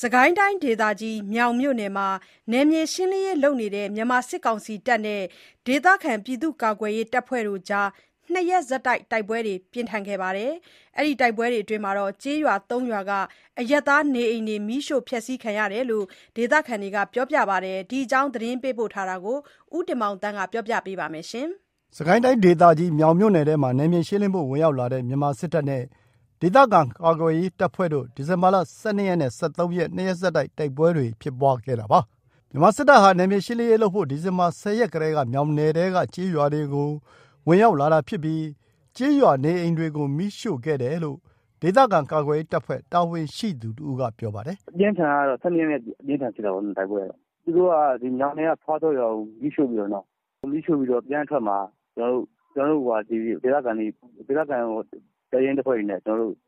စစ်ကိုင်းတိုင်းဒေသကြီးမြောင်မြို့နယ်မှာနယ်မြေရှင်းလင်းရေးလုပ်နေတဲ့မြန်မာစစ်ကောင်စီတပ်နဲ့ဒေသခံပြည်သူ့ကာကွယ်ရေးတပ်ဖွဲ့တို့ကြား 2 ရက်ဆက်တိုက်ပွဲတွေပြင်းထန်ခဲ့ပါတယ်။ တိုက်ပွဲတွေအတွင်းကျေးရွာ 3 ရွာကအရပ်သားနေအိမ်တွေမီးရှို့ဖျက်ဆီးခံရတယ်လို့ဒေသခံတွေကပြောပါတယ်။ ဒီအကြောင်းသတင်းပေးပို့ထားတာကိုဦးတင်မောင်သန်းကပြောပြပါမယ်။စစ်ကိုင်းတိုင်းဒေသကြီးမြောင်မြို့နယ်ထဲမှာနယ်မြေရှင်းလင်းဖို့ဝင်ရောက်လာတဲ့မြန်မာစစ်တပ်နဲ့ဒေသခံကာကွယ်ရေးတပ်ဖွဲ့တို့ ဒီဇင်ဘာ 12 ရက်နဲ့ 13 ရက် 2 ရက်ဆက်တိုက်တိုက်ပွဲတွေဖြစ်ပွားခဲ့တာပါ။ မြန်မာစစ်တပ်ဟာနယ်မြေရှင်းလင်းရေးလုပ်ဖို့ ဒီဇင်ဘာ 10 ရက်ကတည်းကမြောင်နယ်ထဲကကျေးရွာတွေကိုဝင်ရောက်လာတာဖြစ်ပြီးကျေးရွာနေအိမ်တွေကိုမီးရှို့ခဲ့တယ်လို့ဒေသခံကာကွယ်ရေးတပ်ဖွဲ့တာဝန်ရှိသူတဦးကပြောပါတယ်။ "အပြင်းထန်ကတော့12 ရက်နေ့အပြင်းထန်ဖြစ်တာပေါ့တိုက်ပွဲကတော့သူတို့ကဒီမြောင်နယ်ကဖွားတော့ရွာကိုမီးရှို့ပြီးတော့ပြန်ထွက်မှာကျွန်တော်တို့ဒီဒေသခံတပ်ရင်းတပ်ဖွဲ့တွေနဲ့ကျွန်တော်တို့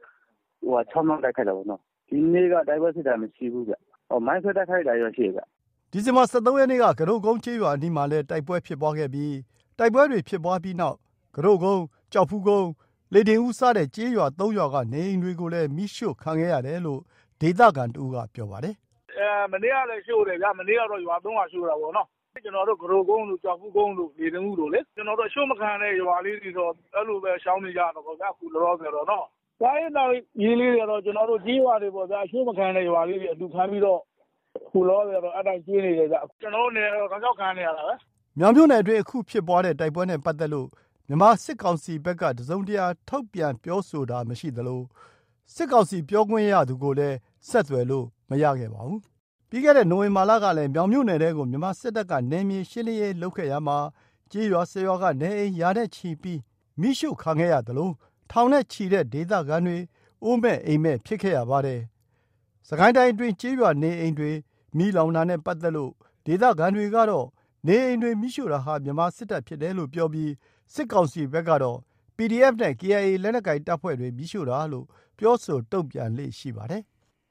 6 မှောက်တိုက်ခိုက်တာပေါ့နော်ဒီနေ့ကတိုက်ပွဲဖြစ်တာမရှိဘူးဗျမိုင်းဆွဲတိုက်ခိုက်တာတော့ရှိတယ်ဗျ။ဒီဇင်ဘာ 13 ရက်နေ့ကကဒုတ်ကုန်းကျေးရွာအနီးမှာလည်းတိုက်ပွဲဖြစ်ပွားခဲ့ပြီးတိုက်ပွဲတွေဖြစ်ပွားပြီးနောက်ကဒုတ်ကုန်း ကျောက်ဖူးကုန်း လေဒင်ဦးစတဲ့ကျေးရွာ 3 ရွာကနေအိမ်တွေကိုလည်းမီးရှို့ခံခဲ့ရတယ်လို့ဒေသခံတဦးကပြောပါတယ်။မနေ့ကလည်းရှို့တယ်ဗျမနေ့ကတော့ရွာ 3 ရွာရှို့တာပေါ့နော်ကျွန်တော်တို့ကဒုတ်ကုန်းတို့ကျောက်ဖူးကုန်းတို့လေဒင်ဦးတို့လေကျွန်တော်တို့အရှို့မခံတဲ့ရွာလေးတွေတော့အဲ့လိုပဲရှောင်နေကြတော့ဗျအခုလောလောဆယ်တော့နော်စားရေးတောက်ရေးလေးတွေတော့ကျွန်တော်တို့ကြီးရွာတွေပေါ့ဗျာအရှို့မခံတဲ့ရွာလေးတွေအတူခံပြီးတော့ခုလောလောဆယ်တော့အဲ့တိုင်းကျွေးနေတယ်ဗျကျွန်တော်တို့နေတော့ကြောက်ခံနေရတာပဲ။မြောင်မြို့နယ်အတွင်းအခုဖြစ်ပွားတဲ့တိုက်ပွဲနဲ့ပတ်သက်လို့မြန်မာစစ်ကောင်စီဘက်ကတစုံတရာထုတ်ပြန်ပြောဆိုတာမရှိသလိုစစ်ကောင်စီပြောခွင့်ရသူကိုလည်းဆက်သွယ်လို့မရခဲ့ပါဘူး။ပြီးခဲ့တဲ့နိုဝင်ဘာလကလည်းမြောင်မြို့နယ်ထဲကိုမြန်မာစစ်တပ်ကနယ်မြေရှင်းလင်းရေးလုပ်ခဲ့ရာမှာကျေးရွာ 10 ရွာကနေအိမ်ရာနဲ့ချီပြီးမီးရှို့ခံခဲ့ရသလိုထောင်နဲ့ချီတဲ့ဒေသခံတွေအိုးမဲ့အိမ်မဲ့ဖြစ်ခဲ့ရပါတယ်။စစ်ကိုင်းတိုင်းအတွင်းကျေးရွာနေအိမ်တွေမီးလောင်တာနဲ့ပတ်သက်လို့ဒေသခံတွေကတော့နေအိမ်တွေမီးရှို့တာဟာမြန်မာစစ်တပ်ဖြစ်တယ်လို့ပြောပြီးစစ်ကောင်စီဘက်ကတော့ PDF နဲ့ KIA လက်နက်ကိုင်တပ်ဖွဲ့တွေမီးရှို့တာလို့ပြောဆိုတုံ့ပြန်လေ့ရှိပါတယ်